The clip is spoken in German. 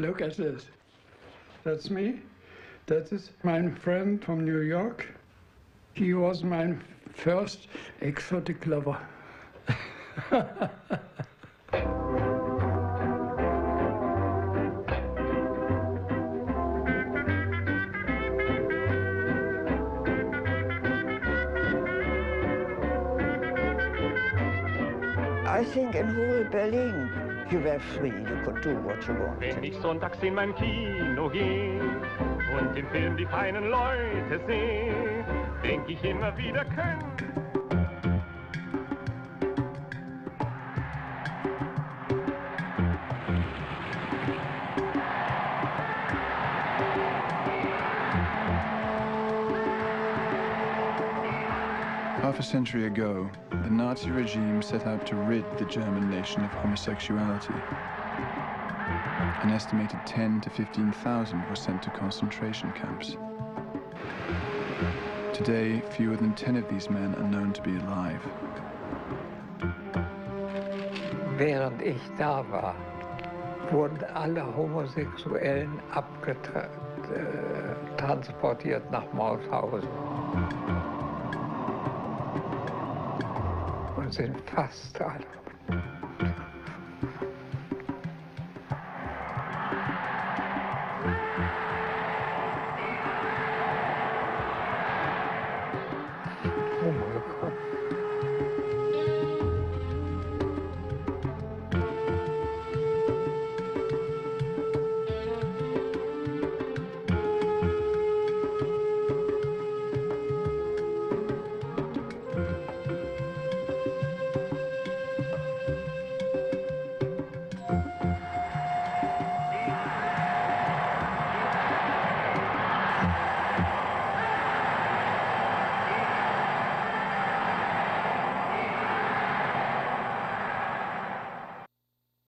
Look at this. That's me. That is my friend from New York. He was my first exotic lover. I think in whole Berlin you were free, you could do what you wanted. Wenn ich sonntags in mein Kino gehe und im Film die feinen Leute sehe, denk ich immer wieder, Half a century ago, the Nazi regime set out to rid the German nation of homosexuality. An estimated 10,000 to 15,000 were sent to concentration camps. Today, fewer than 10 of these men are known to be alive. Während ich da war, wurden alle Homosexuellen transportiert nach Mauthausen. Und sind fast alle